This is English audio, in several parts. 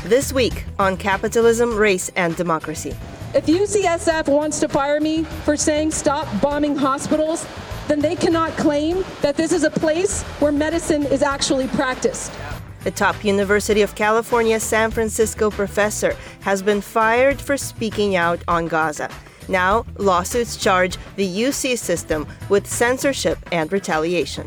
This week on Capitalism, Race, and Democracy. If UCSF wants to fire me for saying stop bombing hospitals, then they cannot claim that this is a place where medicine is actually practiced. The top University of California San Francisco professor has been fired for speaking out on Gaza. Now, lawsuits charge the UC system with censorship and retaliation.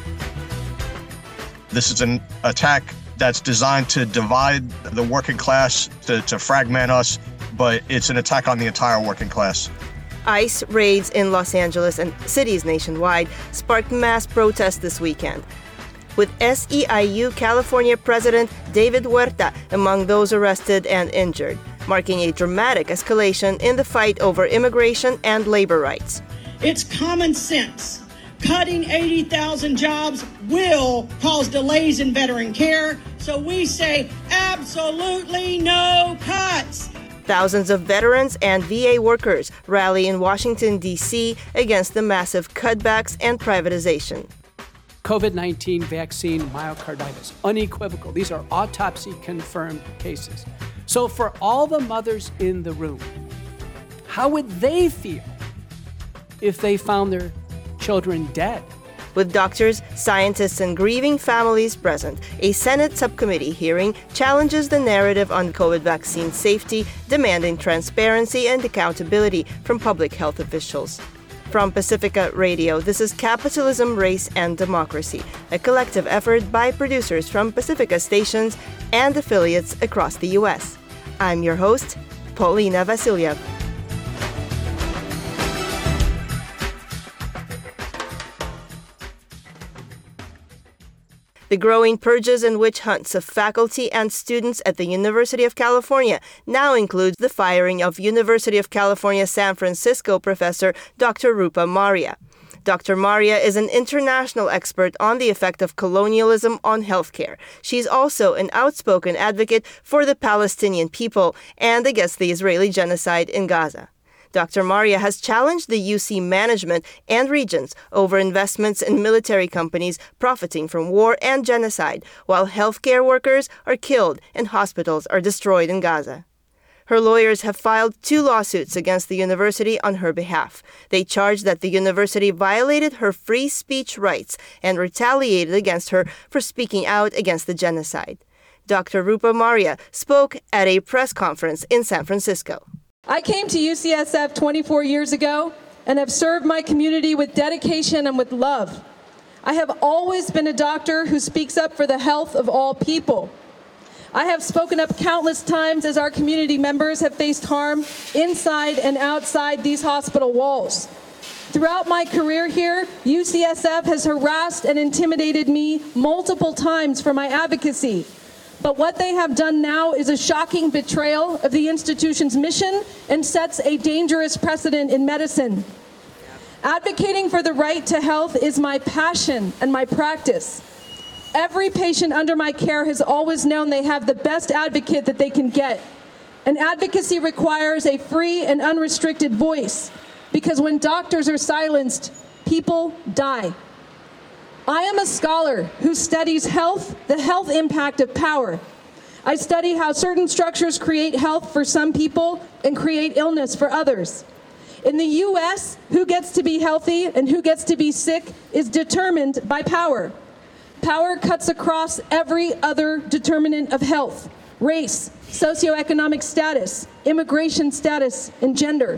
This is an attack that's designed to divide the working class, to fragment us, but it's an attack on the entire working class. ICE raids in Los Angeles and cities nationwide sparked mass protests this weekend, with SEIU California President David Huerta among those arrested and injured, marking a dramatic escalation in the fight over immigration and labor rights. It's common sense. Cutting 80,000 jobs will cause delays in veteran care, so we say absolutely no cuts. Thousands of veterans and VA workers rally in Washington, D.C. against the massive cutbacks and privatization. COVID-19 vaccine myocarditis, unequivocal. These are autopsy-confirmed cases. So for all the mothers in the room, how would they feel if they found their children dead? With doctors, scientists, and grieving families present, a Senate subcommittee hearing challenges the narrative on COVID vaccine safety, demanding transparency and accountability from public health officials. From Pacifica Radio, this is Capitalism, Race, and Democracy, a collective effort by producers from Pacifica stations and affiliates across the U.S. I'm your host, Paulina Vasilyev. The growing purges and witch hunts of faculty and students at the University of California now includes the firing of University of California San Francisco professor Dr. Rupa Marya. Dr. Marya is an international expert on the effect of colonialism on healthcare. She's also an outspoken advocate for the Palestinian people and against the Israeli genocide in Gaza. Dr. Marya has challenged the UC management and regents over investments in military companies profiting from war and genocide, while healthcare workers are killed and hospitals are destroyed in Gaza. Her lawyers have filed 2 lawsuits against the university on her behalf. They charge that the university violated her free speech rights and retaliated against her for speaking out against the genocide. Dr. Rupa Marya spoke at a press conference in San Francisco. I came to UCSF 24 years ago and have served my community with dedication and with love. I have always been a doctor who speaks up for the health of all people. I have spoken up countless times as our community members have faced harm inside and outside these hospital walls. Throughout my career here, UCSF has harassed and intimidated me multiple times for my advocacy. But what they have done now is a shocking betrayal of the institution's mission and sets a dangerous precedent in medicine. Advocating for the right to health is my passion and my practice. Every patient under my care has always known they have the best advocate that they can get. And advocacy requires a free and unrestricted voice, because when doctors are silenced, people die. I am a scholar who studies health, the health impact of power. I study how certain structures create health for some people and create illness for others. In the U.S., who gets to be healthy and who gets to be sick is determined by power. Power cuts across every other determinant of health: race, socioeconomic status, immigration status, and gender.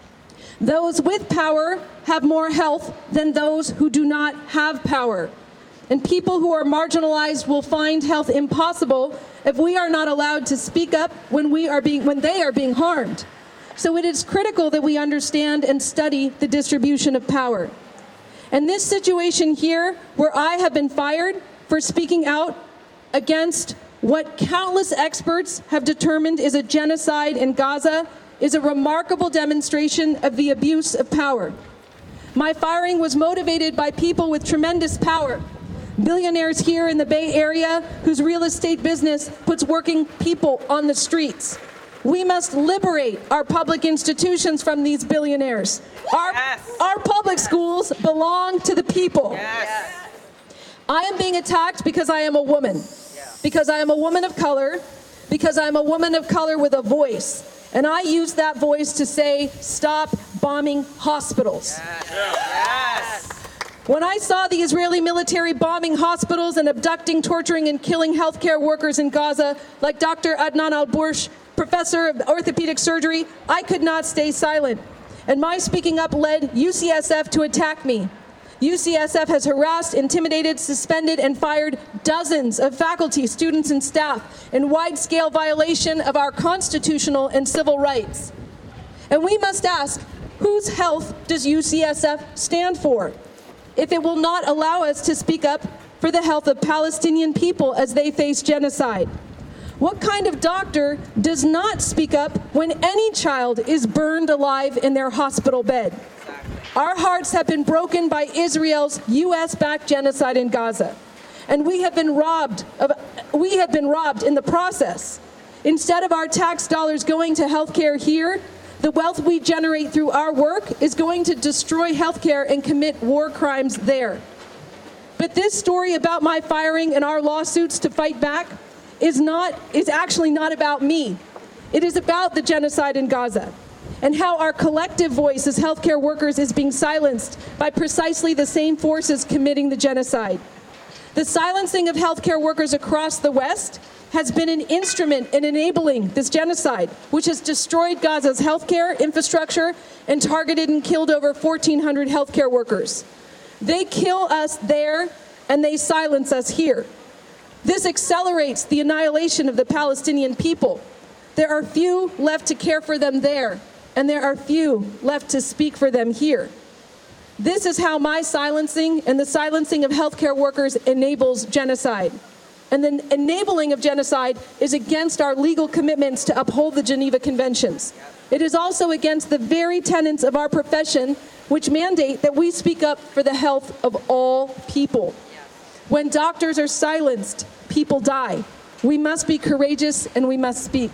Those with power have more health than those who do not have power. And people who are marginalized will find health impossible if we are not allowed to speak up when they are being harmed. So it is critical that we understand and study the distribution of power. And this situation here, where I have been fired for speaking out against what countless experts have determined is a genocide in Gaza, is a remarkable demonstration of the abuse of power. My firing was motivated by people with tremendous power, billionaires here in the Bay Area whose real estate business puts working people on the streets. We must liberate our public institutions from these billionaires. Our public schools belong to the people. I am being attacked because I am a woman, because I am a woman of color, because I'm a woman of color with a voice. And I use that voice to say, stop bombing hospitals. Yes. When I saw the Israeli military bombing hospitals and abducting, torturing, and killing healthcare workers in Gaza, like Dr. Adnan Al-Bursh, professor of orthopedic surgery, I could not stay silent. And my speaking up led UCSF to attack me. UCSF has harassed, intimidated, suspended, and fired dozens of faculty, students, and staff in wide-scale violation of our constitutional and civil rights. And we must ask, whose health does UCSF stand for? If it will not allow us to speak up for the health of Palestinian people as they face genocide? What kind of doctor does not speak up when any child is burned alive in their hospital bed? Our hearts have been broken by Israel's U.S.-backed genocide in Gaza, and we have been robbed in the process. Instead of our tax dollars going to healthcare here, the wealth we generate through our work is going to destroy healthcare and commit war crimes there. But this story about my firing and our lawsuits to fight back is actually not about me. It is about the genocide in Gaza and how our collective voice as healthcare workers is being silenced by precisely the same forces committing the genocide. The silencing of healthcare workers across the West has been an instrument in enabling this genocide, which has destroyed Gaza's healthcare infrastructure and targeted and killed over 1,400 healthcare workers. They kill us there, and they silence us here. This accelerates the annihilation of the Palestinian people. There are few left to care for them there, and there are few left to speak for them here. This is how my silencing and the silencing of healthcare workers enables genocide. And the enabling of genocide is against our legal commitments to uphold the Geneva Conventions. It is also against the very tenets of our profession, which mandate that we speak up for the health of all people. When doctors are silenced, people die. We must be courageous and we must speak.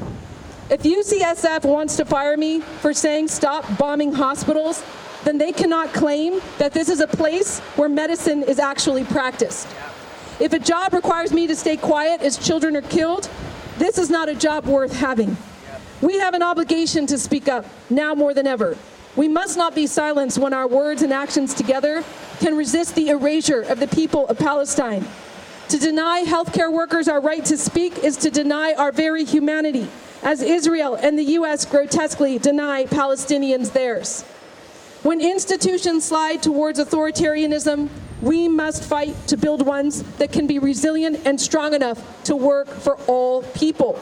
If UCSF wants to fire me for saying stop bombing hospitals, then they cannot claim that this is a place where medicine is actually practiced. If a job requires me to stay quiet as children are killed, this is not a job worth having. We have an obligation to speak up, now more than ever. We must not be silenced when our words and actions together can resist the erasure of the people of Palestine. To deny healthcare workers our right to speak is to deny our very humanity, as Israel and the U.S. grotesquely deny Palestinians theirs. When institutions slide towards authoritarianism, we must fight to build ones that can be resilient and strong enough to work for all people.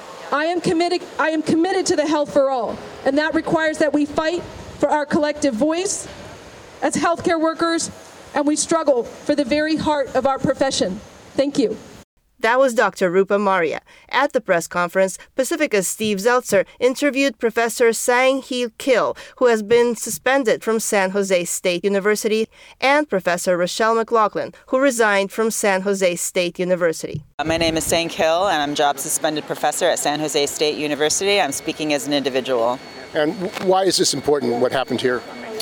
I am committed to the health for all, and that requires that we fight for our collective voice as healthcare workers, and we struggle for the very heart of our profession. Thank you. That was Dr. Rupa Marya. At the press conference, Pacifica's Steve Zeltzer interviewed Professor Sang-Hee Kil, who has been suspended from San Jose State University, and Professor Rochelle McLaughlin, who resigned from San Jose State University. My name is Sang Kil, and I'm job suspended professor at San Jose State University. I'm speaking as an individual. And why is this important, what happened here?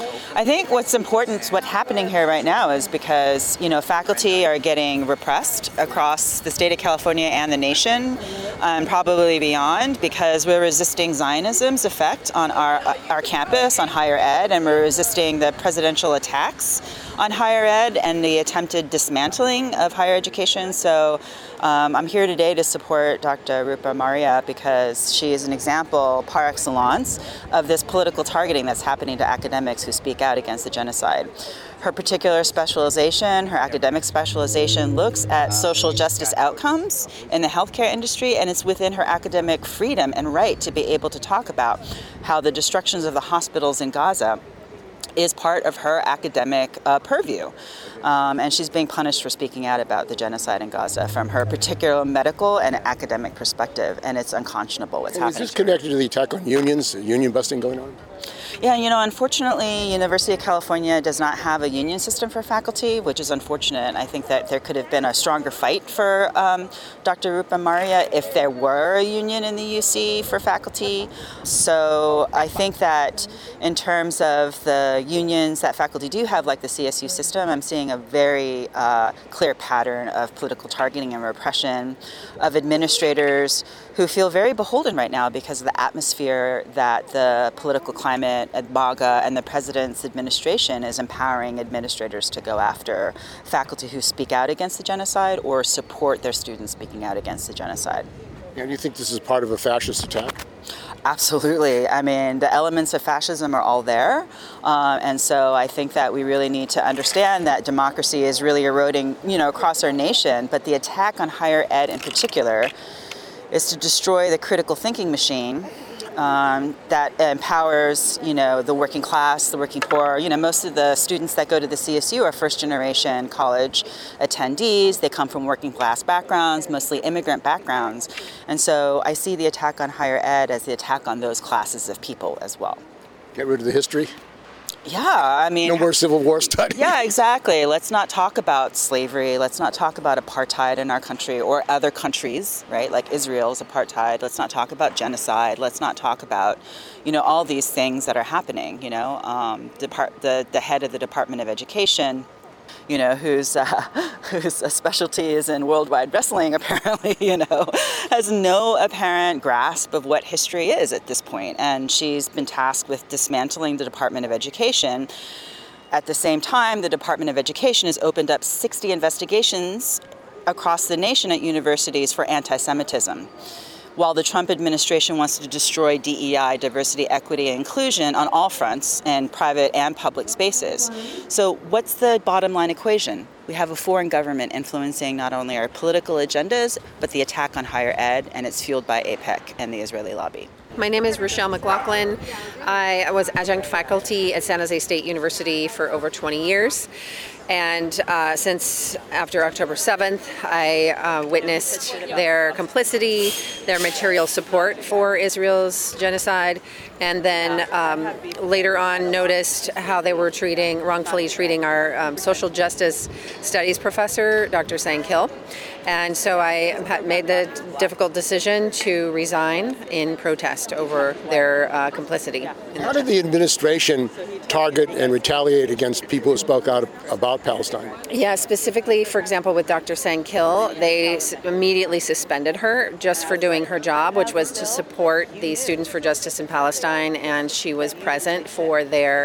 I think what's happening here right now is because, faculty are getting repressed across the state of California and the nation, and probably beyond, because we're resisting Zionism's effect on our campus, on higher ed, and we're resisting the presidential attacks on higher ed and the attempted dismantling of higher education. So I'm here today to support Dr. Rupa Marya because she is an example par excellence of this political targeting that's happening to academics who speak out against the genocide. Her particular specialization, her academic specialization, looks at social justice outcomes in the healthcare industry, and it's within her academic freedom and right to be able to talk about how the destructions of the hospitals in Gaza is part of her academic purview. And she's being punished for speaking out about the genocide in Gaza from her particular medical and academic perspective, and it's unconscionable what's happening. Is this connected to the attack on unions, union busting going on? Yeah, unfortunately, University of California does not have a union system for faculty, which is unfortunate. I think that there could have been a stronger fight for Dr. Rupa Maria if there were a union in the UC for faculty. So I think that in terms of the unions that faculty do have, like the CSU system, I'm seeing a very clear pattern of political targeting and repression of administrators who feel very beholden right now because of the atmosphere that the political climate at MAGA and the president's administration is empowering administrators to go after faculty who speak out against the genocide or support their students speaking out against the genocide. And you think this is part of a fascist attack? Absolutely. I mean, the elements of fascism are all there. And so I think that we really need to understand that democracy is really eroding, across our nation. But the attack on higher ed in particular is to destroy the critical thinking machine that empowers, the working class, the working poor. Most of the students that go to the CSU are first-generation college attendees. They come from working class backgrounds, mostly immigrant backgrounds. And so I see the attack on higher ed as the attack on those classes of people as well. Get rid of the history? Yeah, I mean... No more Civil War study. Yeah, exactly. Let's not talk about slavery. Let's not talk about apartheid in our country or other countries, right? Like Israel's apartheid. Let's not talk about genocide. Let's not talk about, all these things that are happening, the head of the Department of Education, whose specialty is in worldwide wrestling, apparently, has no apparent grasp of what history is at this point. And she's been tasked with dismantling the Department of Education. At the same time, the Department of Education has opened up 60 investigations across the nation at universities for anti-Semitism, while the Trump administration wants to destroy DEI, diversity, equity, and inclusion on all fronts in private and public spaces. So what's the bottom line equation? We have a foreign government influencing not only our political agendas, but the attack on higher ed, and it's fueled by AIPAC and the Israeli lobby. My name is Rochelle McLaughlin. I was adjunct faculty at San Jose State University for over 20 years. And since after October 7th, I witnessed their complicity, their material support for Israel's genocide, and then later on noticed how they were wrongfully treating our social justice studies professor, Dr. Sang Kil. And so I made the difficult decision to resign in protest over their complicity. How did the administration target and retaliate against people who spoke out about Palestine? Yeah, specifically, for example, with Dr. Sang Kil, they immediately suspended her just for doing her job, which was to support the Students for Justice in Palestine, and she was present for their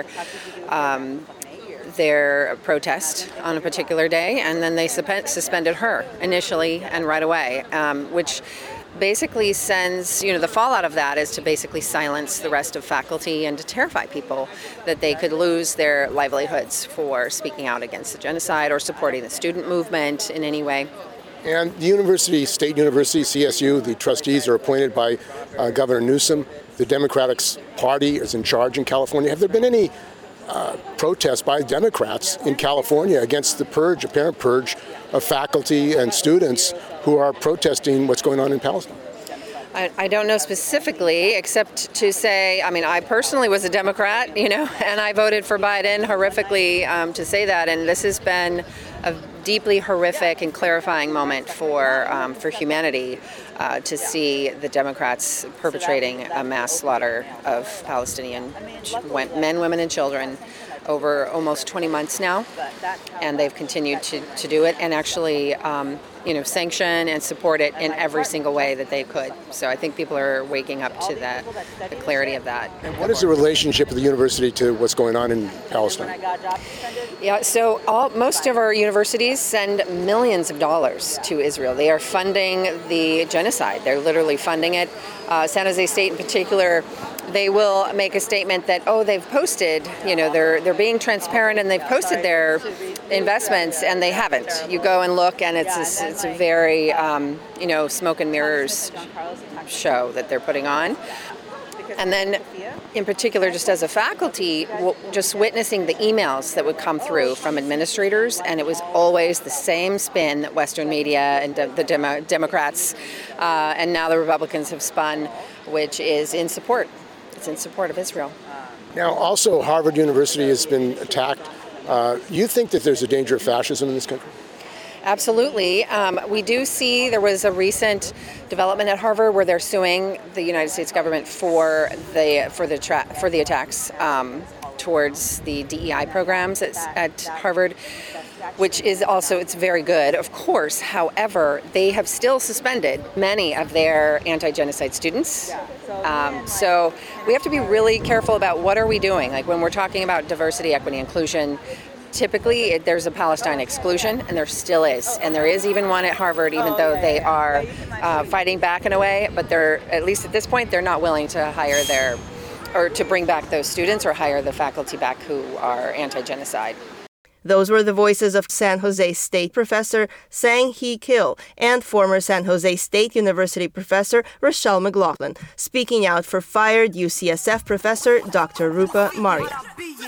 protest on a particular day, and then they suspended her initially and right away, which basically sends, the fallout of that is to basically silence the rest of faculty and to terrify people that they could lose their livelihoods for speaking out against the genocide or supporting the student movement in any way. And the State University, CSU, the trustees are appointed by Governor Newsom. The Democratic Party is in charge in California. Have there been any protests by Democrats in California against the apparent purge of faculty and students who are protesting what's going on in Palestine? I don't know specifically, except to say, I personally was a Democrat, and I voted for Biden horrifically to say that. And this has been a deeply horrific and clarifying moment for humanity to see the Democrats perpetrating a mass slaughter of Palestinian men, women, and children over almost 20 months now, and they've continued to do it and actually sanction and support it in every single way that they could. So I think people are waking up to the clarity of that. And what is the relationship of the university to what's going on in Palestine? Yeah, so most of our universities send millions of dollars to Israel. They are funding the genocide. They're literally funding it. San Jose State in particular, they will make a statement that, they've posted, they're being transparent and they've posted their investments, and they haven't. You go and look, and it's a very, smoke and mirrors show that they're putting on. And then, in particular, just as a faculty, just witnessing the emails that would come through from administrators, and it was always the same spin that Western media and the Democrats and now the Republicans have spun, which is in support. It's in support of Israel. Now, also, Harvard University has been attacked. You think that there's a danger of fascism in this country? Absolutely. We do see there was a recent development at Harvard where they're suing the United States government for the attacks towards the DEI programs at Harvard, which is also, it's very good, of course. However, they have still suspended many of their anti-genocide students. So we have to be really careful about what are we doing. Like when we're talking about diversity, equity, inclusion, typically there's a Palestine exclusion, and there still is. And there is even one at Harvard, even though they are fighting back in a way, but they're, at least at this point, they're not willing to hire or to bring back those students or hire the faculty back who are anti-genocide. Those were the voices of San Jose State professor Sang-Hee Kil and former San Jose State University professor Rochelle McLaughlin, speaking out for fired UCSF professor Dr. Rupa Maria.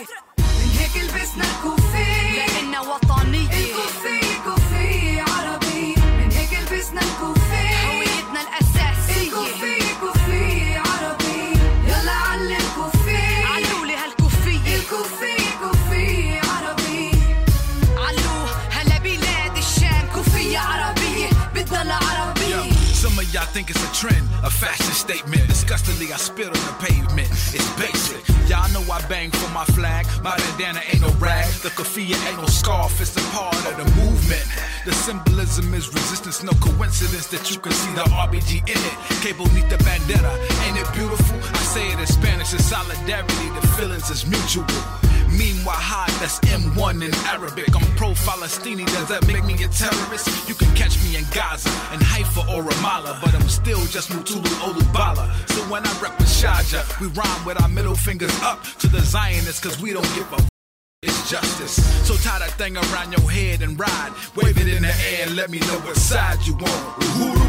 Y'all think it's a trend, a fashion statement. Disgustingly, I spit on the pavement. It's basic. Y'all know I bang for my flag. My bandana ain't no rag. The keffiyeh ain't no scarf. It's a part of the movement. The symbolism is resistance. No coincidence that you can see the RBG in it. Que bonita bandera. Ain't it beautiful? I say it in Spanish. It's solidarity. The feelings is mutual. Meanwhile, high, that's M1 in Arabic. I'm pro-Falastini, does that make me a terrorist? You can catch me in Gaza, in Haifa or Ramallah, but I'm still just Mutulu Olubala. So when I rep with Sharjah, we rhyme with our middle fingers up to the Zionists, cause we don't give a it's justice. So tie that thing around your head and ride. Wave it in the air and let me know what side you want. Uhuru,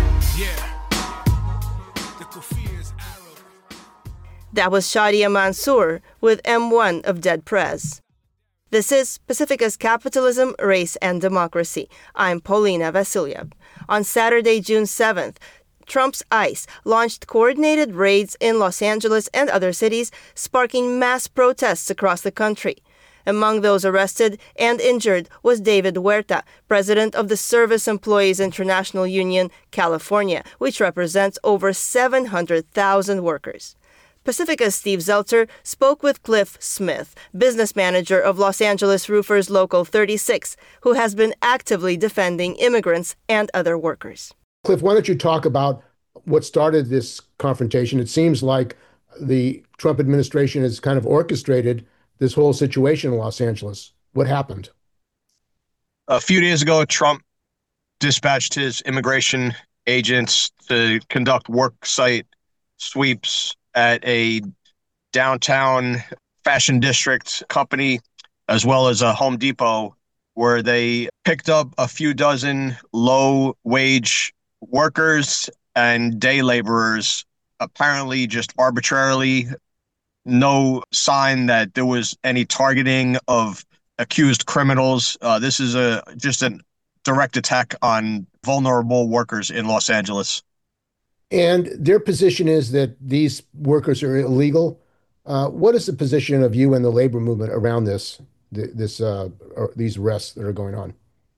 yeah. The keffiyeh is Arab. That was Shadia Mansour with M1 of Dead Prez. This is Pacifica's Capitalism, Race, and Democracy. I'm Paulina Vasilyev. On Saturday, June 7th, Trump's ICE launched coordinated raids in Los Angeles and other cities, sparking mass protests across the country. Among those arrested and injured was David Huerta, president of the Service Employees International Union, California, which represents over 700,000 workers. Pacifica's Steve Zeltzer spoke with Cliff Smith, business manager of Los Angeles Roofers Local 36, who has been actively defending immigrants and other workers. Cliff, why don't you talk about what started this confrontation? It seems like the Trump administration has kind of orchestrated this whole situation in Los Angeles. What happened? A few days ago, Trump dispatched his immigration agents to conduct work site sweeps at a downtown fashion district company, as well as a Home Depot, where they picked up a few dozen low-wage workers and day laborers, apparently just arbitrarily. No sign that there was any targeting of accused criminals. This is just a direct attack on vulnerable workers in Los Angeles. And their position is that these workers are illegal. What is the position of you and the labor movement around these arrests that are going on?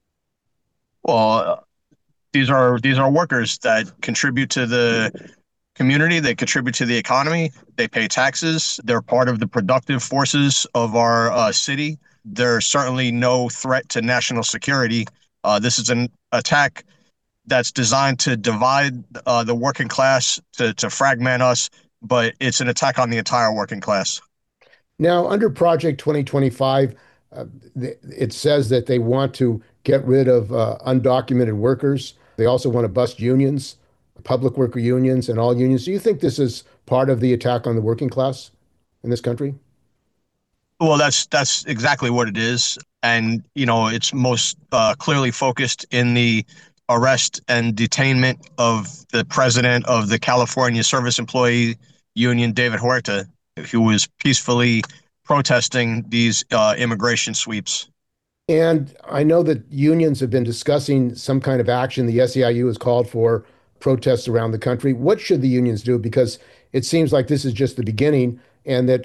Well, these are workers that contribute to the community. They contribute to the economy. They pay taxes. They're part of the productive forces of our city. They're certainly no threat to national security. This is an attack that's designed to divide the working class, to fragment us, but it's an attack on the entire working class. Now, under Project 2025, it says that they want to get rid of undocumented workers. They also want to bust unions, public worker unions, and all unions. Do you think this is part of the attack on the working class in this country? Well, that's exactly what it is. And, it's most clearly focused in the arrest and detainment of the president of the California Service Employee Union, David Huerta, who was peacefully protesting these immigration sweeps. And I know that unions have been discussing some kind of action. The SEIU has called for protests around the country. What should the unions do? Because it seems like this is just the beginning, and that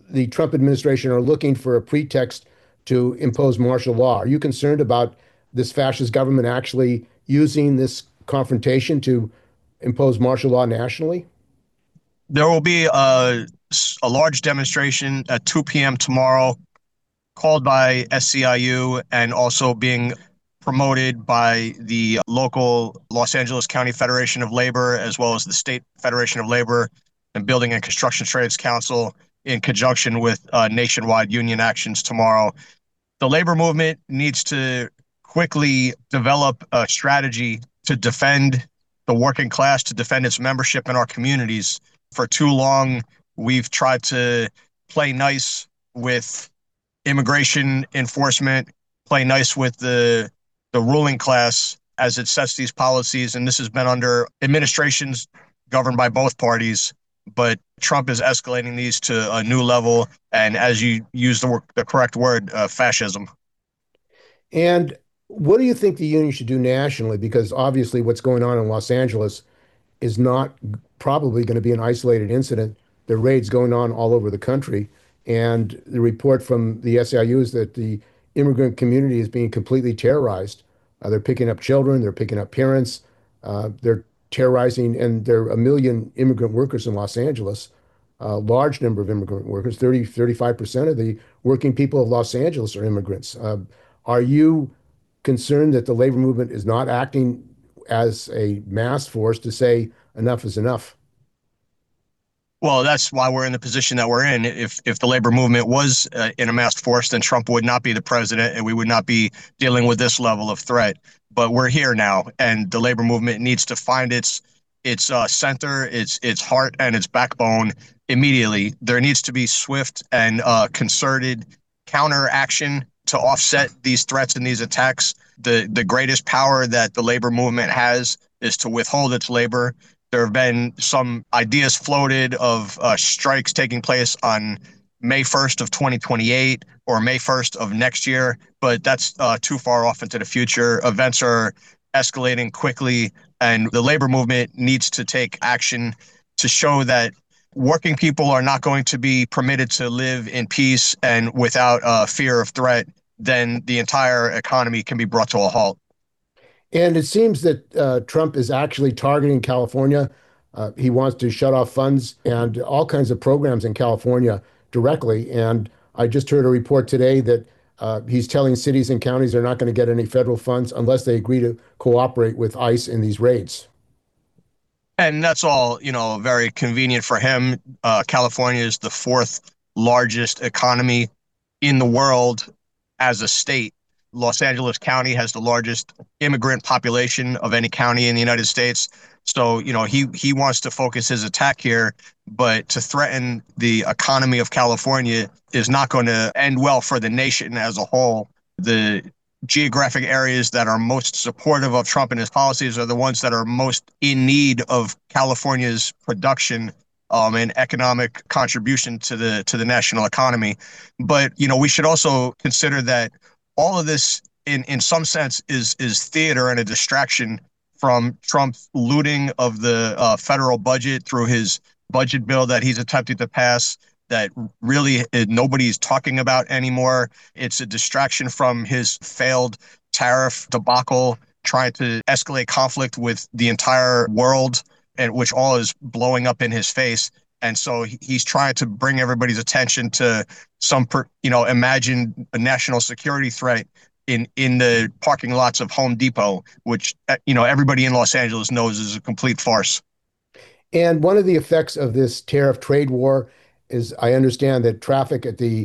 the Trump administration are looking for a pretext to impose martial law. Are you concerned about this fascist government actually using this confrontation to impose martial law nationally? There will be a large demonstration at 2 p.m. tomorrow, called by SCIU and also being promoted by the local Los Angeles County Federation of Labor, as well as the State Federation of Labor and Building and Construction Trades Council, in conjunction with nationwide union actions tomorrow. The labor movement needs to quickly develop a strategy to defend the working class, to defend its membership in our communities. For too long, we've tried to play nice with immigration enforcement, play nice with the ruling class as it sets these policies. And this has been under administrations governed by both parties. But Trump is escalating these to a new level. And as you use the correct word, fascism. And what do you think the union should do nationally? Because obviously what's going on in Los Angeles is not probably going to be an isolated incident. There are raids going on all over the country. And the report from the SIU is that the immigrant community is being completely terrorized. They're picking up children, they're picking up parents, they're terrorizing, and there are 1 million immigrant workers in Los Angeles, a large number of immigrant workers, 35% of the working people of Los Angeles are immigrants. Are you concerned that the labor movement is not acting as a mass force to say enough is enough? Well, that's why we're in the position that we're in. If the labor movement was in a mass force, then Trump would not be the president and we would not be dealing with this level of threat. But we're here now, and the labor movement needs to find its center, its heart, and its backbone immediately. There needs to be swift and concerted counteraction to offset these threats and these attacks. The greatest power that the labor movement has is to withhold its labor. There have been some ideas floated of strikes taking place on May 1st of 2028 or May 1st of next year, but that's too far off into the future. Events are escalating quickly, and the labor movement needs to take action to show that working people are not going to be permitted to live in peace and without fear of threat. Then the entire economy can be brought to a halt. And it seems that Trump is actually targeting California. He wants to shut off funds and all kinds of programs in California directly. And I just heard a report today that he's telling cities and counties they're not going to get any federal funds unless they agree to cooperate with ICE in these raids. And that's all, very convenient for him. California is the fourth largest economy in the world as a state. Los Angeles County has the largest immigrant population of any county in the United States. So, he wants to focus his attack here, but to threaten the economy of California is not going to end well for the nation as a whole. The geographic areas that are most supportive of Trump and his policies are the ones that are most in need of California's production and economic contribution to the national economy. But, we should also consider that all of this, in some sense, is theater and a distraction from Trump's looting of the federal budget through his budget bill that he's attempting to pass that really nobody's talking about anymore. It's a distraction from his failed tariff debacle, trying to escalate conflict with the entire world, and which all is blowing up in his face. And so he's trying to bring everybody's attention to some, imagined a national security threat in the parking lots of Home Depot, which, everybody in Los Angeles knows is a complete farce. And one of the effects of this tariff trade war is, I understand that traffic at the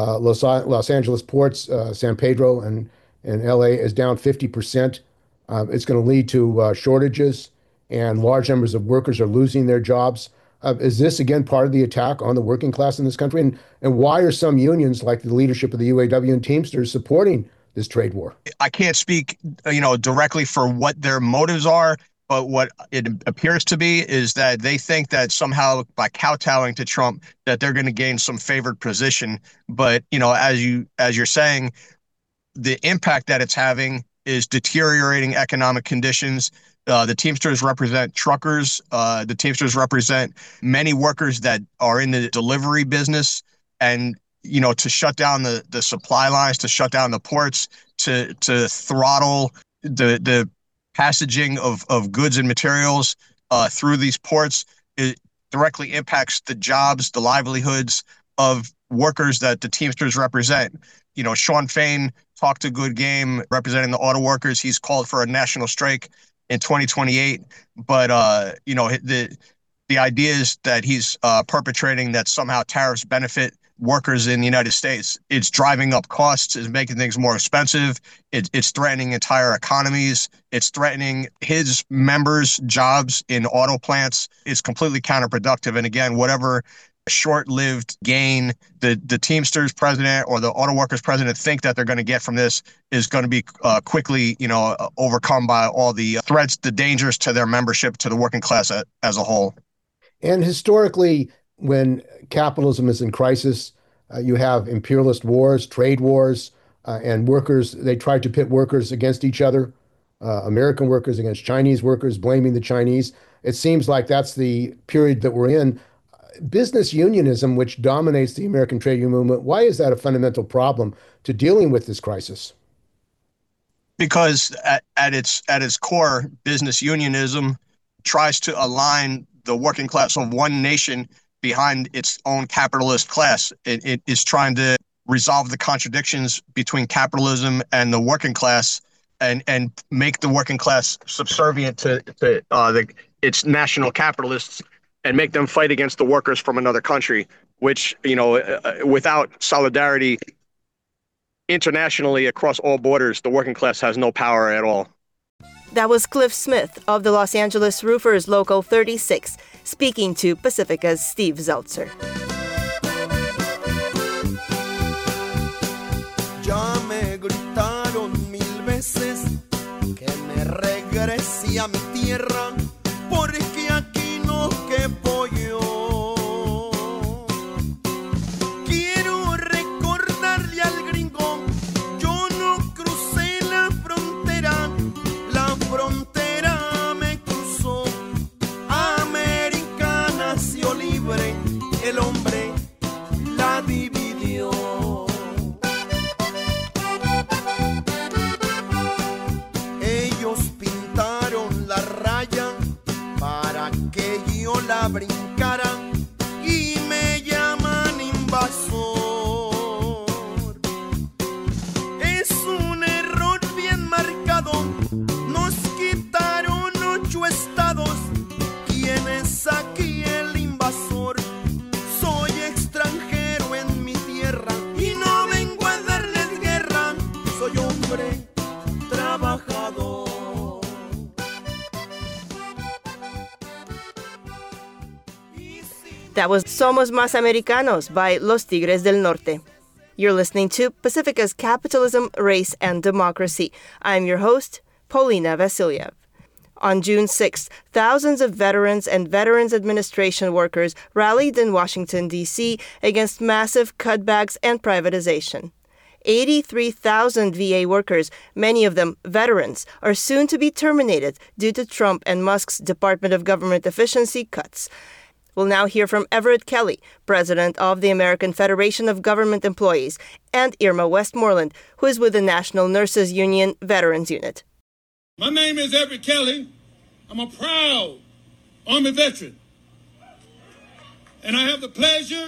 Los Angeles ports, San Pedro and LA, is down 50%. It's going to lead to shortages, and large numbers of workers are losing their jobs. Is this, again, part of the attack on the working class in this country? And why are some unions, like the leadership of the UAW and Teamsters, supporting this trade war? I can't speak, directly for what their motives are, but what it appears to be is that they think that somehow by kowtowing to Trump, that they're going to gain some favored position. But, as you're saying, the impact that it's having is deteriorating economic conditions. The Teamsters represent truckers. The Teamsters represent many workers that are in the delivery business. and to shut down the supply lines, to shut down the ports, to throttle the passaging of goods and materials through these ports. It directly impacts the jobs, the livelihoods of workers that the Teamsters represent. Shawn Fain talked a good game representing the auto workers. He's called for a national strike in 2028. But, the idea is that he's perpetrating that somehow tariffs benefit workers in the United States. It's driving up costs, it's making things more expensive. It's threatening entire economies. It's threatening his members' jobs in auto plants. It's completely counterproductive. And again, whatever short-lived gain the Teamsters president or the auto workers president think that they're going to get from this is going to be quickly, overcome by all the threats, the dangers to their membership, to the working class as a whole. And historically, when capitalism is in crisis, you have imperialist wars, trade wars, and workers. They try to pit workers against each other, American workers against Chinese workers, blaming the Chinese. It seems like that's the period that we're in. Business unionism, which dominates the American trade union movement, why is that a fundamental problem to dealing with this crisis? Because at its core, business unionism tries to align the working class of one nation behind its own capitalist class. It is trying to resolve the contradictions between capitalism and the working class, and make the working class subservient to its national capitalists, and make them fight against the workers from another country, which, without solidarity internationally across all borders, the working class has no power at all. That was Cliff Smith of the Los Angeles Roofers Local 36, speaking to Pacifica's Steve Zeltzer. Ya me gritaron 1000 veces que me regrese a mi tierra, porque aquí no quepo yo. Quiero recordarle al gringo, yo no crucé la frontera me cruzó. América nació libre, el hombre la dividió. Ellos pintaron la raya para que yo la brincara y me llaman invasor. Es un error bien marcado. Nos quitaron 8 estados. ¿Quién es aquí el invasor? Soy extranjero en mi tierra y no vengo a darles guerra. Soy hombre trabajador. That was Somos Más Americanos by Los Tigres del Norte. You're listening to Pacifica's Capitalism, Race, and Democracy. I'm your host, Paulina Vasiliev. On June 6th, thousands of veterans and Veterans Administration workers rallied in Washington, D.C. against massive cutbacks and privatization. 83,000 VA workers, many of them veterans, are soon to be terminated due to Trump and Musk's Department of Government efficiency cuts. We'll now hear from Everett Kelly, president of the American Federation of Government Employees, and Irma Westmoreland, who is with the National Nurses Union Veterans Unit. My name is Everett Kelly. I'm a proud Army veteran. And I have the pleasure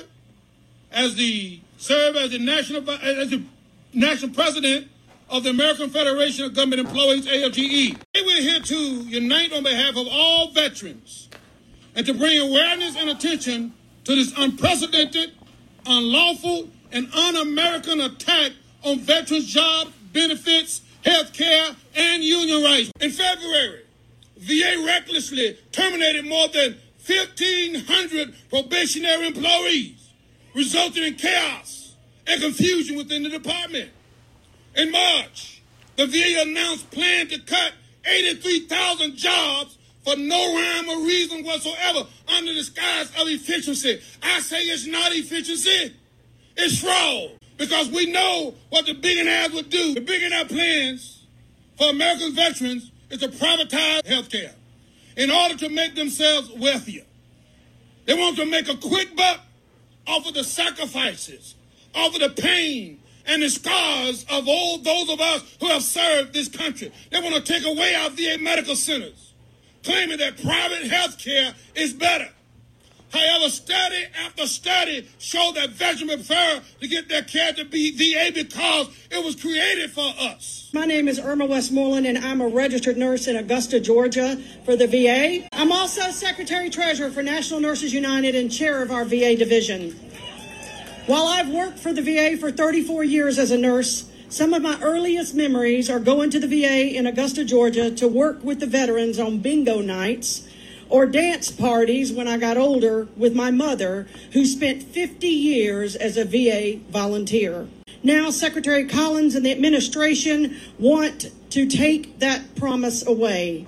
serve as the national president of the American Federation of Government Employees, AFGE. We're here to unite on behalf of all veterans and to bring awareness and attention to this unprecedented, unlawful, and un-American attack on veterans' jobs, benefits, health care, and union rights. In February, VA recklessly terminated more than 1,500 probationary employees, resulting in chaos and confusion within the department. In March, the VA announced plans to cut 83,000 jobs for no rhyme or reason whatsoever under the guise of efficiency. I say it's not efficiency, it's fraud. Because we know what the billionaires would do. The billionaire plans for American veterans is to privatize health care in order to make themselves wealthier. They want to make a quick buck off of the sacrifices, off of the pain and the scars of all those of us who have served this country. They want to take away our VA medical centers, claiming that private health care is better. However, study after study show that veterans prefer to get their care to be VA because it was created for us. My name is Irma Westmoreland, and I'm a registered nurse in Augusta, Georgia for the VA. I'm also Secretary-Treasurer for National Nurses United and chair of our VA division. While I've worked for the VA for 34 years as a nurse, some of my earliest memories are going to the VA in Augusta, Georgia to work with the veterans on bingo nights or dance parties when I got older with my mother, who spent 50 years as a VA volunteer. Now, Secretary Collins and the administration want to take that promise away,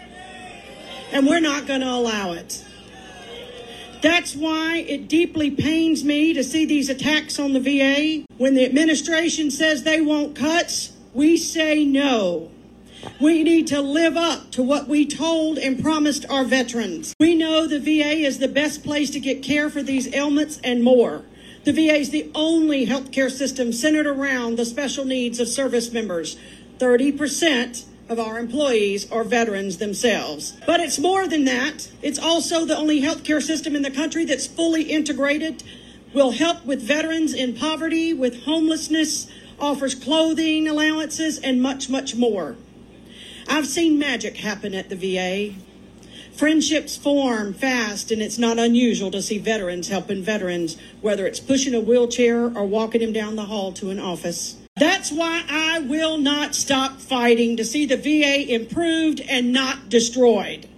and we're not going to allow it. That's why it deeply pains me to see these attacks on the VA. When the administration says they want cuts, we say no. We need to live up to what we told and promised our veterans. We know the VA is the best place to get care for these ailments and more. The VA is the only healthcare system centered around the special needs of service members. 30% of our employees are veterans themselves. But it's more than that. It's also the only healthcare system in the country that's fully integrated, will help with veterans in poverty, with homelessness, offers clothing allowances, and much, much more. I've seen magic happen at the VA. Friendships form fast, and it's not unusual to see veterans helping veterans, whether it's pushing a wheelchair or walking him down the hall to an office. That's why I will not stop fighting to see the VA improved and not destroyed.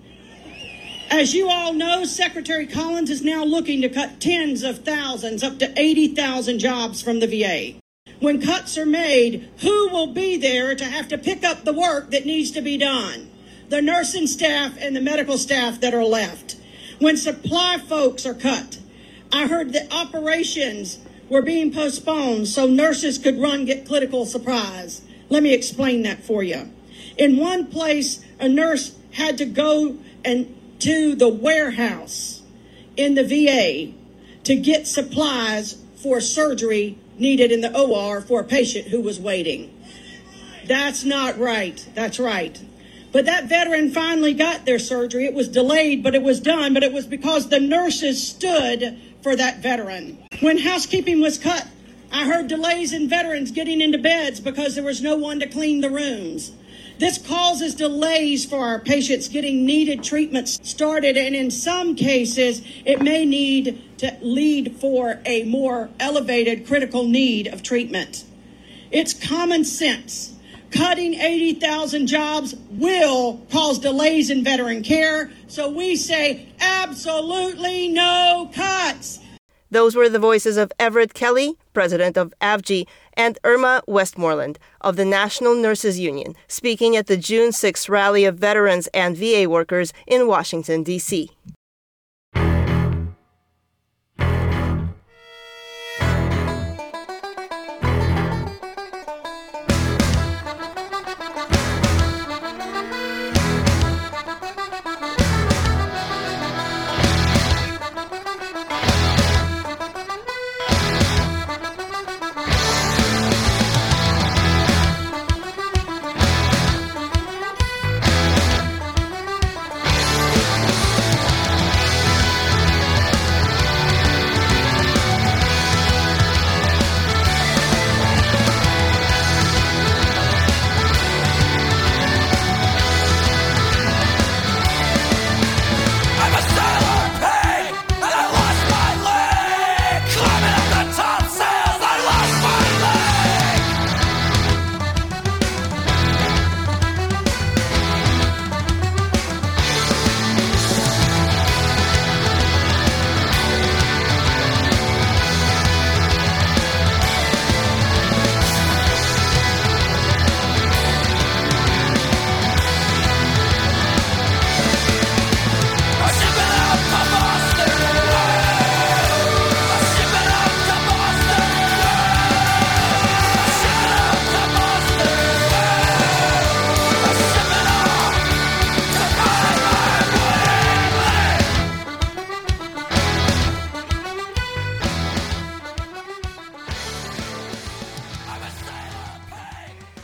As you all know, Secretary Collins is now looking to cut tens of thousands, up to 80,000 jobs from the VA. When cuts are made, who will be there to have to pick up the work that needs to be done? The nursing staff and the medical staff that are left. When supply folks are cut, I heard that operations were being postponed so nurses could get clinical supplies. Let me explain that for you. In one place, a nurse had to go to the warehouse in the VA to get supplies for surgery needed in the OR for a patient who was waiting. That's not right. That's right. But that veteran finally got their surgery. It was delayed, but it was done. But it was because the nurses stood for that veteran. When housekeeping was cut, I heard delays in veterans getting into beds because there was no one to clean the rooms. This causes delays for our patients getting needed treatments started, and in some cases, it may need to lead for a more elevated critical need of treatment. It's common sense. Cutting 80,000 jobs will cause delays in veteran care, so we say absolutely no cuts. Those were the voices of Everett Kelly, president of AVGE, and Irma Westmoreland of the National Nurses Union, speaking at the June 6th rally of veterans and VA workers in Washington, D.C.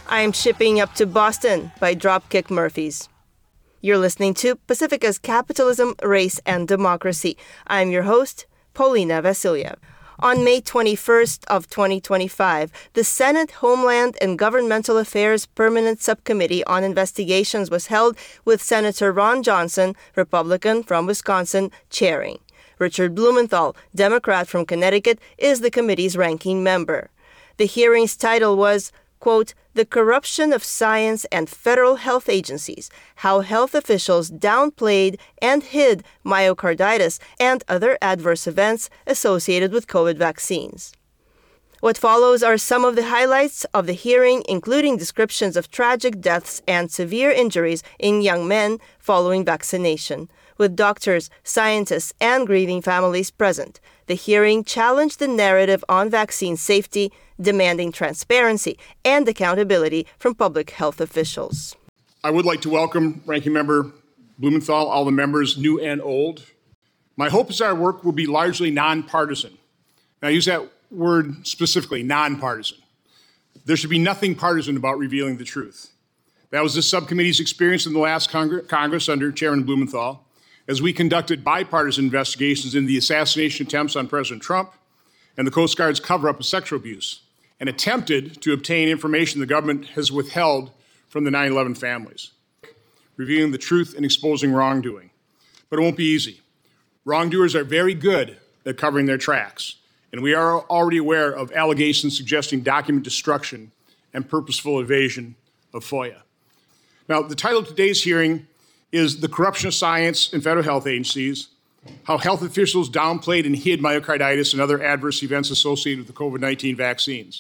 I'm Shipping Up to Boston by Dropkick Murphys. You're listening to Pacifica's Capitalism, Race, and Democracy. I'm your host, Paulina Vasiliev. On May 21st of 2025, the Senate Homeland and Governmental Affairs Permanent Subcommittee on Investigations was held with Senator Ron Johnson, Republican from Wisconsin, chairing. Richard Blumenthal, Democrat from Connecticut, is the committee's ranking member. The hearing's title was, quote, "The Corruption of Science and Federal Health Agencies, How Health Officials Downplayed and Hid Myocarditis and Other Adverse Events Associated with COVID Vaccines." What follows are some of the highlights of the hearing, including descriptions of tragic deaths and severe injuries in young men following vaccination. With doctors, scientists, and grieving families present, the hearing challenged the narrative on vaccine safety, demanding transparency and accountability from public health officials. I would like to welcome Ranking Member Blumenthal, all the members, new and old. My hope is our work will be largely nonpartisan. And I use that word specifically, nonpartisan. There should be nothing partisan about revealing the truth. That was this subcommittee's experience in the last Congress under Chairman Blumenthal, as we conducted bipartisan investigations into the assassination attempts on President Trump and the Coast Guard's cover-up of sexual abuse, and attempted to obtain information the government has withheld from the 9/11 families, revealing the truth and exposing wrongdoing. But it won't be easy. Wrongdoers are very good at covering their tracks, and we are already aware of allegations suggesting document destruction and purposeful evasion of FOIA. Now, the title of today's hearing is "The Corruption of Science and Federal Health Agencies, How Health Officials Downplayed and Hid Myocarditis and Other Adverse Events Associated with the COVID-19 Vaccines."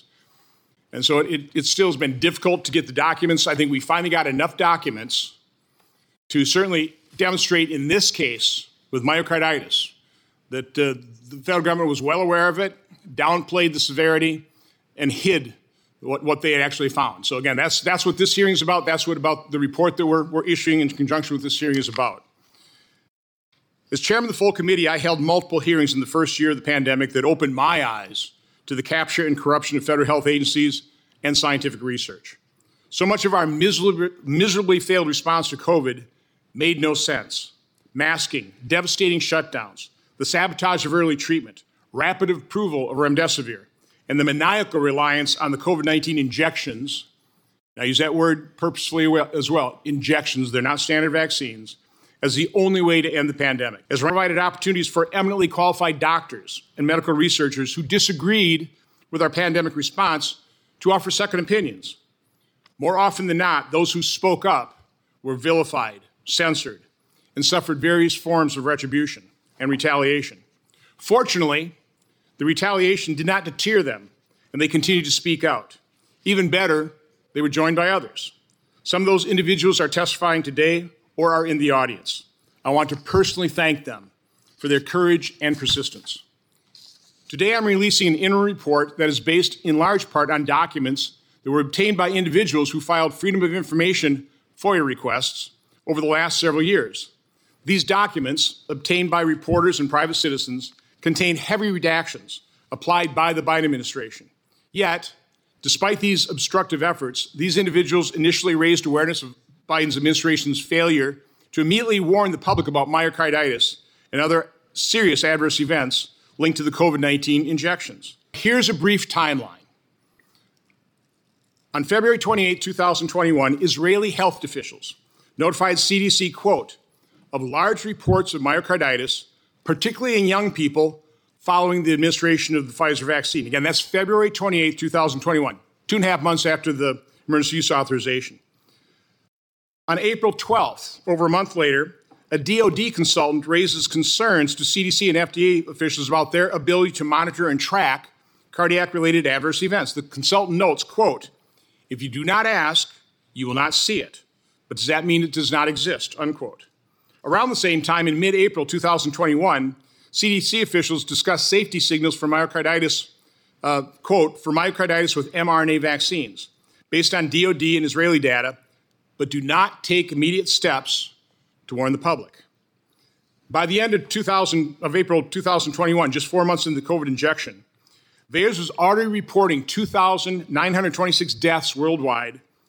And so it still has been difficult to get the documents. I think we finally got enough documents to certainly demonstrate in this case with myocarditis that the federal government was well aware of it, downplayed the severity, and hid what they had actually found. So again, that's what this hearing is about. That's what about the report that we're issuing in conjunction with this hearing is about. As chairman of the full committee, I held multiple hearings in the first year of the pandemic that opened my eyes to the capture and corruption of federal health agencies and scientific research. So much of our miserably failed response to COVID made no sense. Masking, devastating shutdowns, the sabotage of early treatment, rapid approval of remdesivir, and the maniacal reliance on the COVID-19 injections. I use that word purposefully as well, injections, they're not standard vaccines, as the only way to end the pandemic. As provided opportunities for eminently qualified doctors and medical researchers who disagreed with our pandemic response to offer second opinions. More often than not, those who spoke up were vilified, censored, and suffered various forms of retribution and retaliation. Fortunately, the retaliation did not deter them, and they continued to speak out. Even better, they were joined by others. Some of those individuals are testifying today or are in the audience. I want to personally thank them for their courage and persistence. Today, I'm releasing an interim report that is based in large part on documents that were obtained by individuals who filed Freedom of Information FOIA requests over the last several years. These documents, obtained by reporters and private citizens, contain heavy redactions applied by the Biden administration. Yet, despite these obstructive efforts, these individuals initially raised awareness of Biden's administration's failure to immediately warn the public about myocarditis and other serious adverse events linked to the COVID-19 injections. Here's a brief timeline. On February 28, 2021, Israeli health officials notified CDC, quote, of large reports of myocarditis, particularly in young people following the administration of the Pfizer vaccine. Again, that's February 28, 2021, 2.5 months after the emergency use authorization. On April 12th, over a month later, a DOD consultant raises concerns to CDC and FDA officials about their ability to monitor and track cardiac-related adverse events. The consultant notes, quote, if you do not ask, you will not see it. But does that mean it does not exist, unquote. Around the same time, in mid-April 2021, CDC officials discussed safety signals for myocarditis, quote, for myocarditis with mRNA vaccines, based on DOD and Israeli data, but do not take immediate steps to warn the public. By the end of April 2021, just 4 months into the COVID injection, VAERS was already reporting 2,926 deaths worldwide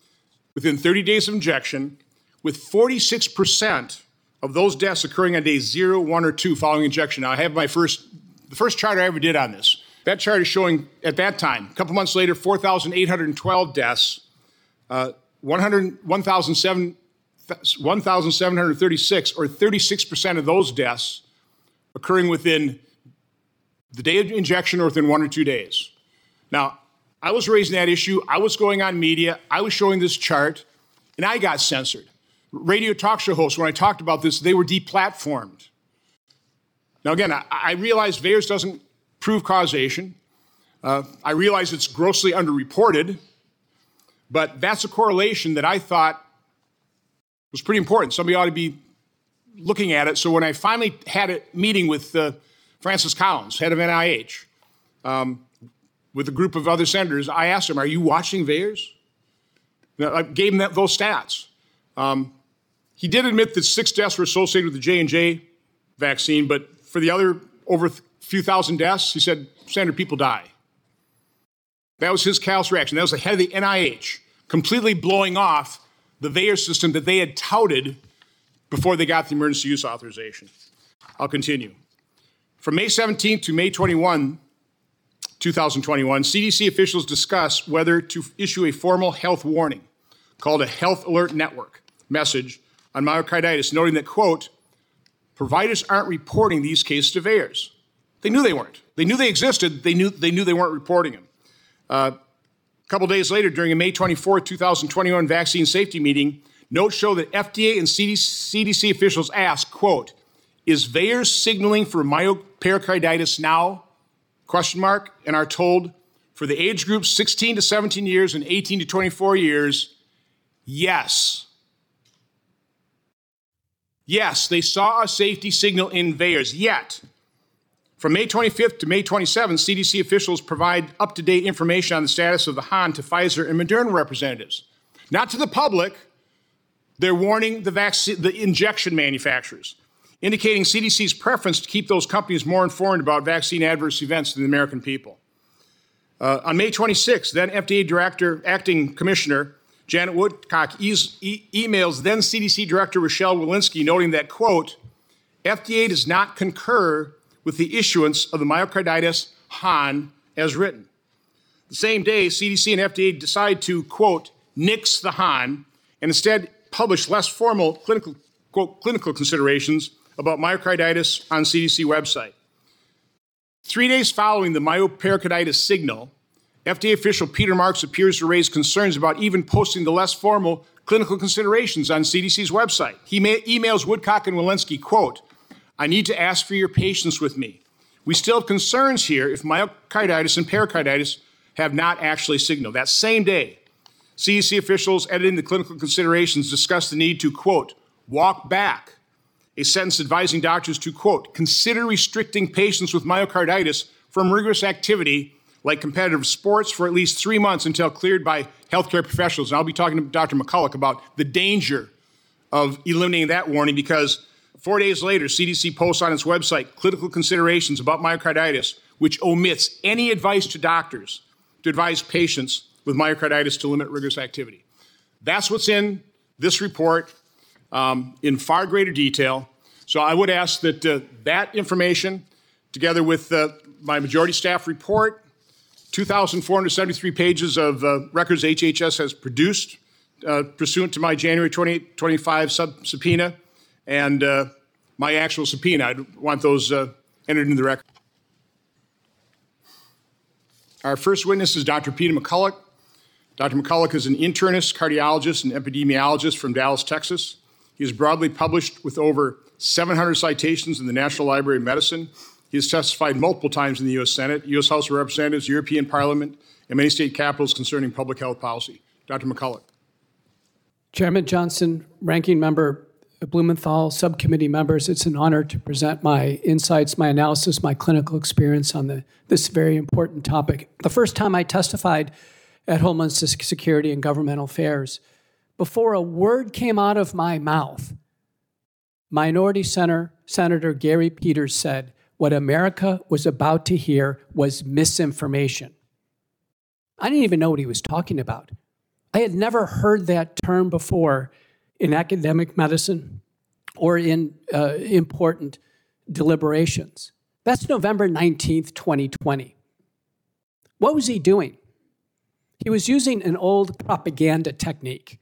within 30 days of injection, with 46% of those deaths occurring on day 0, 1, or 2 following injection. Now, I have the first chart I ever did on this. That chart is showing, at that time, a couple months later, 4,812 deaths, 1,736, or 36% of those deaths occurring within the day of injection or within 1 or 2 days. Now, I was raising that issue. I was going on media. I was showing this chart, and I got censored. Radio talk show hosts, when I talked about this, they were deplatformed. Now, again, I realize VAERS doesn't prove causation. I realize it's grossly underreported, but that's a correlation that I thought was pretty important. Somebody ought to be looking at it. So when I finally had a meeting with Francis Collins, head of NIH, with a group of other senators, I asked him, are you watching VAERS? I gave him those stats. He did admit that 6 deaths were associated with the J&J vaccine, but for the other over a few thousand deaths, he said, Senator, people die. That was his callous reaction. That was the head of the NIH, completely blowing off the VAERS system that they had touted before they got the emergency use authorization. I'll continue. From May 17th to May 21, 2021, CDC officials discussed whether to issue a formal health warning called a Health Alert Network message on myocarditis, noting that, quote, providers aren't reporting these cases to VAERS. They knew they weren't. They knew they existed. They knew they weren't reporting them. A couple days later, during a May 24, 2021 vaccine safety meeting, notes show that FDA and CDC officials asked, quote, is VAERS signaling for myopericarditis now? Question mark, and are told for the age group 16 to 17 years and 18 to 24 years, yes. Yes, they saw a safety signal in VAERS, yet from May 25th to May 27th, CDC officials provide up-to-date information on the status of the Han to Pfizer and Moderna representatives. Not to the public, they're warning the injection manufacturers, indicating CDC's preference to keep those companies more informed about vaccine adverse events to the American people. On May 26th, then FDA Director, Acting Commissioner Janet Woodcock emails then CDC Director Rochelle Walensky noting that, quote, FDA does not concur with the issuance of the myocarditis Han as written. The same day, CDC and FDA decide to, quote, nix the Han and instead publish less formal clinical considerations about myocarditis on CDC website. 3 days following the myopericarditis signal, FDA official Peter Marks appears to raise concerns about even posting the less formal clinical considerations on CDC's website. He emails Woodcock and Walensky, quote, I need to ask for your patience with me. We still have concerns here if myocarditis and pericarditis have not actually signaled. That same day, CDC officials editing the clinical considerations discussed the need to, quote, walk back a sentence advising doctors to, quote, consider restricting patients with myocarditis from rigorous activity like competitive sports for at least 3 months until cleared by healthcare professionals. And I'll be talking to Dr. McCulloch about the danger of eliminating that warning because 4 days later, CDC posts on its website clinical considerations about myocarditis, which omits any advice to doctors to advise patients with myocarditis to limit rigorous activity. That's what's in this report in far greater detail. So I would ask that that information, together with my majority staff report, 2,473 pages of records HHS has produced pursuant to my January 2025 subpoena, and my actual subpoena. I'd want those entered into the record. Our first witness is Dr. Peter McCulloch. Dr. McCulloch is an internist, cardiologist, and epidemiologist from Dallas, Texas. He is broadly published with over 700 citations in the National Library of Medicine. He has testified multiple times in the U.S. Senate, U.S. House of Representatives, European Parliament, and many state capitals concerning public health policy. Dr. McCulloch. Chairman Johnson, Ranking Member Blumenthal, subcommittee members, it's an honor to present my insights, my analysis, my clinical experience on this very important topic. The first time I testified at Homeland Security and Governmental Affairs, before a word came out of my mouth, Minority Senator Gary Peters said, what America was about to hear was misinformation. I didn't even know what he was talking about. I had never heard that term before in academic medicine or in important deliberations. That's November 19th, 2020. What was he doing? He was using an old propaganda technique.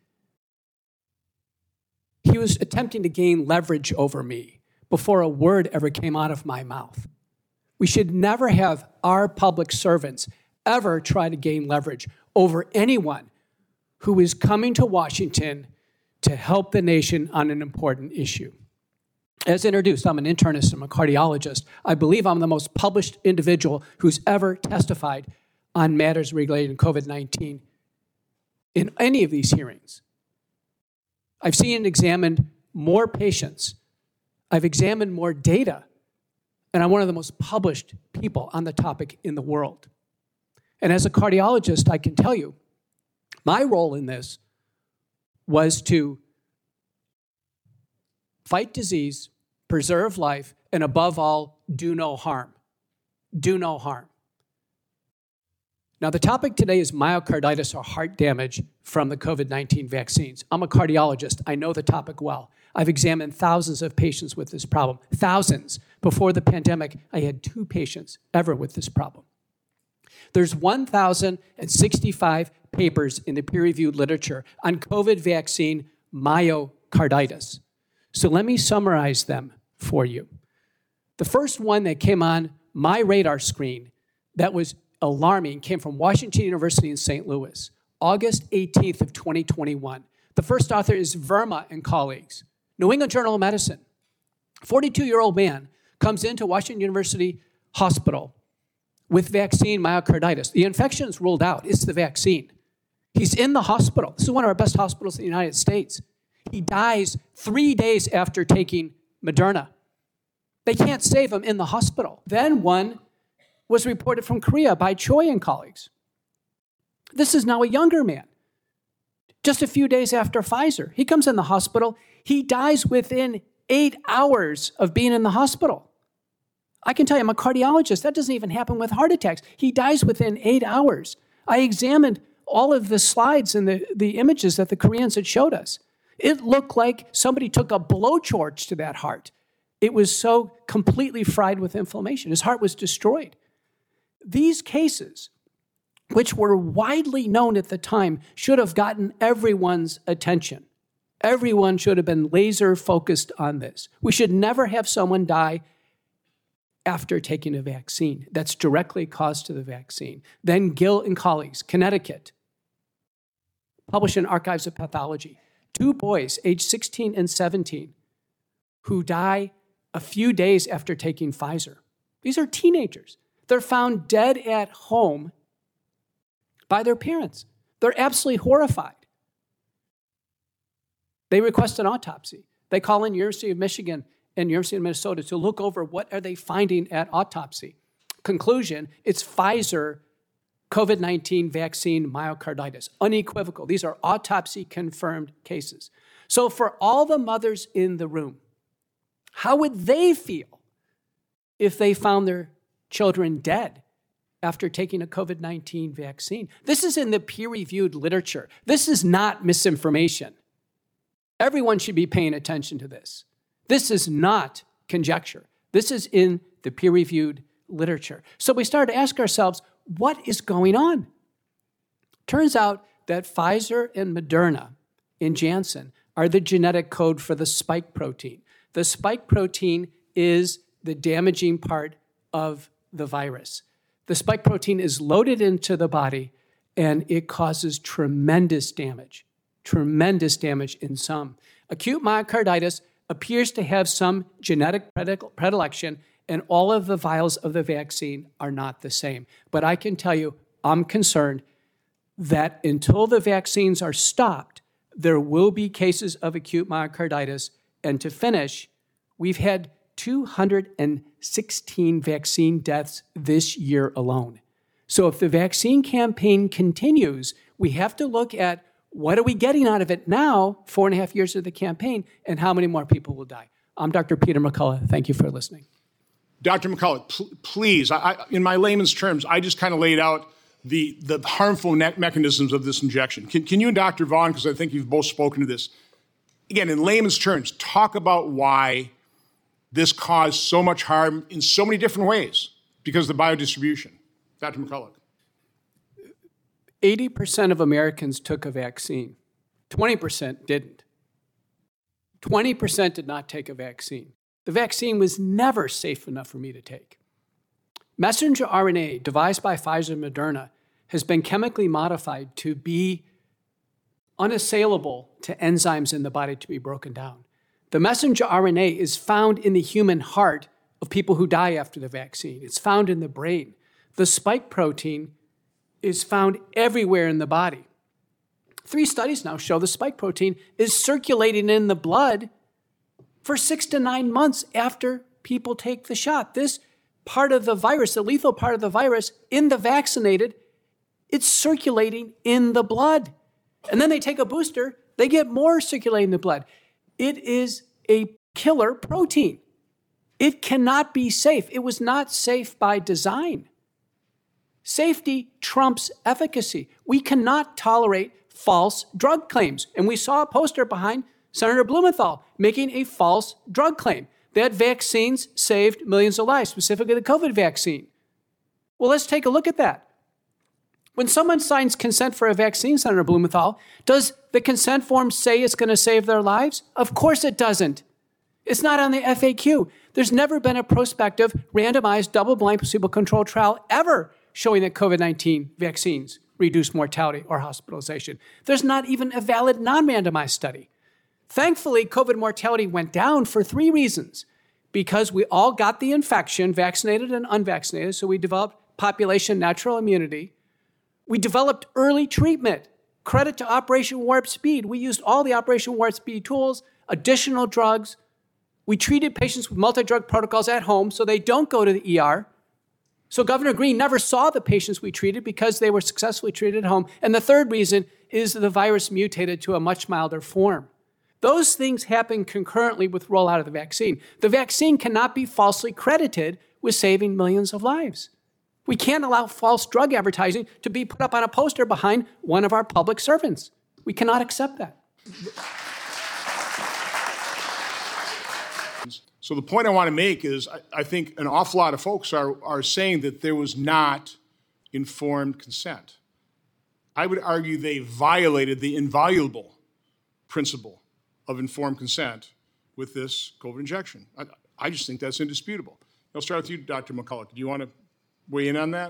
He was attempting to gain leverage over me before a word ever came out of my mouth. We should never have our public servants ever try to gain leverage over anyone who is coming to Washington to help the nation on an important issue. As introduced, I'm an internist, I'm a cardiologist. I believe I'm the most published individual who's ever testified on matters related to COVID-19 in any of these hearings. I've seen and examined more patients. I've examined more data, and I'm one of the most published people on the topic in the world. And as a cardiologist, I can tell you, my role in this was to fight disease, preserve life, and above all, do no harm. Do no harm. Now, the topic today is myocarditis or heart damage from the COVID-19 vaccines. I'm a cardiologist. I know the topic well. I've examined thousands of patients with this problem. Thousands. Before the pandemic, I had 2 patients ever with this problem. There's 1,065 papers in the peer-reviewed literature on COVID vaccine myocarditis. So let me summarize them for you. The first one that came on my radar screen that was alarming came from Washington University in St. Louis, August 18th of 2021. The first author is Verma and colleagues. New England Journal of Medicine. 42-year-old man comes into Washington University Hospital with vaccine myocarditis. The infection is ruled out. It's the vaccine. He's in the hospital. This is one of our best hospitals in the United States. He dies 3 days after taking Moderna. They can't save him in the hospital. Then one was reported from Korea by Choi and colleagues. This is now a younger man. Just a few days after Pfizer, he comes in the hospital. He dies within 8 hours of being in the hospital. I can tell you, I'm a cardiologist. That doesn't even happen with heart attacks. He dies within 8 hours. I examined all of the slides and the images that the Koreans had showed us. It looked like somebody took a blowtorch to that heart. It was so completely fried with inflammation. His heart was destroyed. These cases, which were widely known at the time, should have gotten everyone's attention. Everyone should have been laser focused on this. We should never have someone die after taking a vaccine that's directly caused to the vaccine. Then Gill and colleagues, Connecticut, published in Archives of Pathology. 2 boys, aged 16 and 17, who die a few days after taking Pfizer. These are teenagers. They're found dead at home by their parents. They're absolutely horrified. They request an autopsy. They call in University of Michigan and University of Minnesota to look over what are they finding at autopsy. Conclusion, it's Pfizer COVID-19 vaccine myocarditis. Unequivocal. These are autopsy-confirmed cases. So for all the mothers in the room, how would they feel if they found their children dead after taking a COVID-19 vaccine? This is in the peer-reviewed literature. This is not misinformation. Everyone should be paying attention to this. This is not conjecture. This is in the peer-reviewed literature. So we started to ask ourselves, what is going on? Turns out that Pfizer and Moderna and Janssen are the genetic code for the spike protein. The spike protein is the damaging part of the virus. The spike protein is loaded into the body and it causes tremendous damage in some. Acute myocarditis appears to have some genetic predilection, and all of the vials of the vaccine are not the same. But I can tell you, I'm concerned that until the vaccines are stopped, there will be cases of acute myocarditis. And to finish, we've had 216 vaccine deaths this year alone. So if the vaccine campaign continues, we have to look at what are we getting out of it now, 4.5 years of the campaign, and how many more people will die. I'm Dr. Peter McCullough. Thank you for listening. Dr. McCullough, please, in my layman's terms, I just kind of laid out the harmful mechanisms of this injection. Can you and Dr. Vaughn, because I think you've both spoken to this, again, in layman's terms, talk about why this caused so much harm in so many different ways because of the biodistribution? Dr. McCulloch. 80% of Americans took a vaccine. 20% didn't. 20% did not take a vaccine. The vaccine was never safe enough for me to take. Messenger RNA, devised by Pfizer and Moderna, has been chemically modified to be unassailable to enzymes in the body to be broken down. The messenger RNA is found in the human heart of people who die after the vaccine. It's found in the brain. The spike protein is found everywhere in the body. 3 studies now show the spike protein is circulating in the blood for 6 to 9 months after people take the shot. This part of the virus, the lethal part of the virus, in the vaccinated, it's circulating in the blood. And then they take a booster, they get more circulating in the blood. It is a killer protein. It cannot be safe. It was not safe by design. Safety trumps efficacy. We cannot tolerate false drug claims. And we saw a poster behind Senator Blumenthal making a false drug claim that vaccines saved millions of lives, specifically the COVID vaccine. Well, let's take a look at that. When someone signs consent for a vaccine, Senator Blumenthal, does the consent form say it's going to save their lives? Of course it doesn't. It's not on the FAQ. There's never been a prospective, randomized, double-blind, placebo-controlled trial ever showing that COVID-19 vaccines reduce mortality or hospitalization. There's not even a valid non-randomized study. Thankfully, COVID mortality went down for 3 reasons. Because we all got the infection, vaccinated and unvaccinated, so we developed population natural immunity. We developed early treatment. Credit to Operation Warp Speed. We used all the Operation Warp Speed tools, additional drugs. We treated patients with multi-drug protocols at home so they don't go to the ER. So Governor Green never saw the patients we treated because they were successfully treated at home. And the third reason is that the virus mutated to a much milder form. Those things happen concurrently with rollout of the vaccine. The vaccine cannot be falsely credited with saving millions of lives. We can't allow false drug advertising to be put up on a poster behind one of our public servants. We cannot accept that. So the point I want to make is I think an awful lot of folks are saying that there was not informed consent. I would argue they violated the inviolable principle of informed consent with this COVID injection. I just think that's indisputable. I'll start with you, Dr. McCulloch. Do you want to weigh in on that?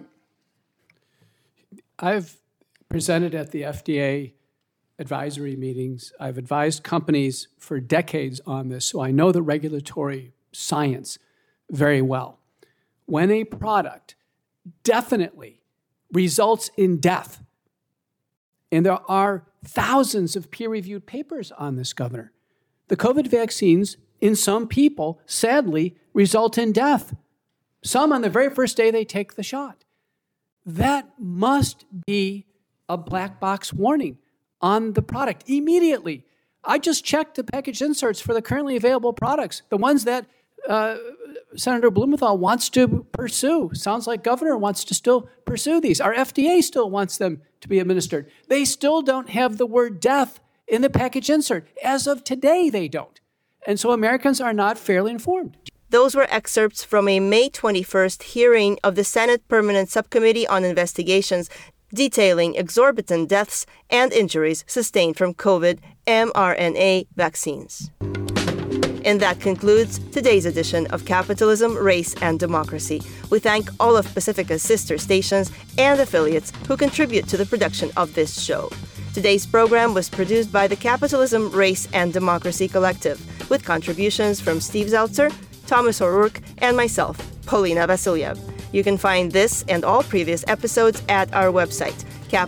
I've presented at the FDA advisory meetings. I've advised companies for decades on this, so I know the regulatory science very well. When a product definitely results in death, and there are thousands of peer-reviewed papers on this, Governor, the COVID vaccines in some people, sadly, result in death. Some on the very first day they take the shot. That must be a black box warning on the product immediately. I just checked the package inserts for the currently available products, the ones that Senator Blumenthal wants to pursue. Sounds like Governor wants to still pursue these. Our FDA still wants them to be administered. They still don't have the word death in the package insert. As of today, they don't. And so Americans are not fairly informed. Those were excerpts from a May 21st hearing of the Senate Permanent Subcommittee on Investigations detailing exorbitant deaths and injuries sustained from COVID mRNA vaccines. And that concludes today's edition of Capitalism, Race, and Democracy. We thank all of Pacifica's sister stations and affiliates who contribute to the production of this show. Today's program was produced by the Capitalism, Race, and Democracy Collective, with contributions from Steve Zeltzer, Thomas O'Rourke, and myself, Paulina Vasilyev. You can find this and all previous episodes at our website,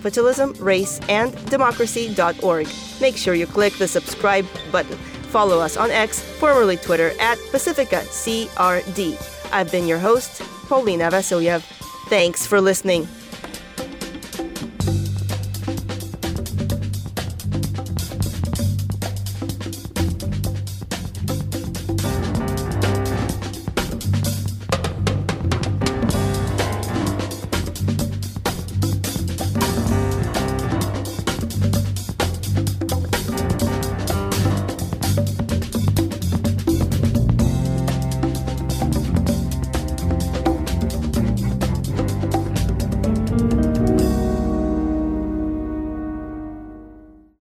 capitalismraceanddemocracy.org. Make sure you click the subscribe button. Follow us on X, formerly Twitter, at PacificaCRD. I've been your host, Paulina Vasilyev. Thanks for listening.